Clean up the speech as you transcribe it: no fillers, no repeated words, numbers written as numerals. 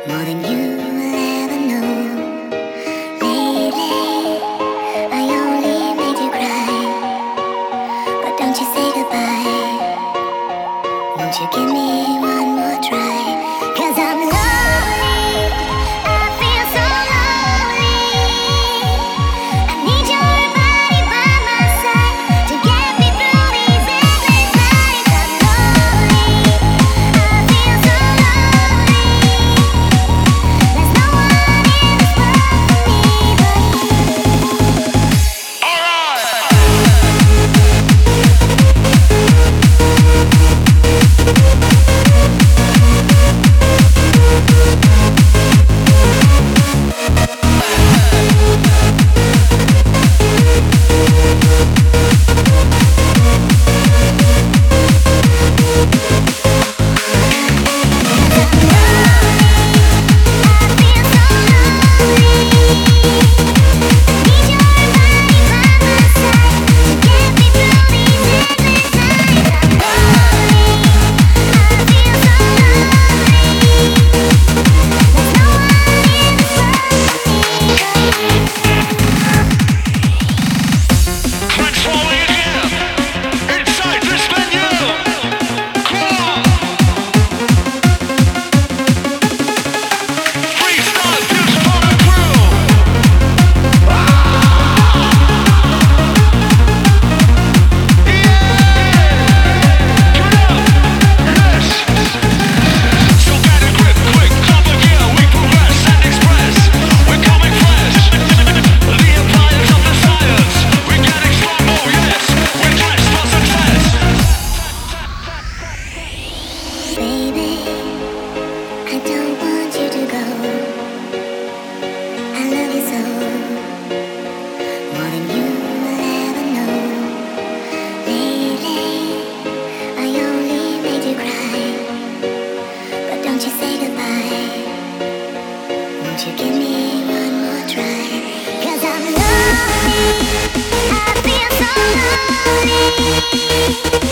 more than you will ever know. Lately, I only made you cry, but don't you say goodbye. Won't you give me one more try? 'Cause I'm lonely, I feel so lonely. I need your body by my side to get me through these endless nights. I'm lonely, I feel so lonely. There's no one in this world for me but you give me one more try? 'Cause I'm lonely, I feel so lonely.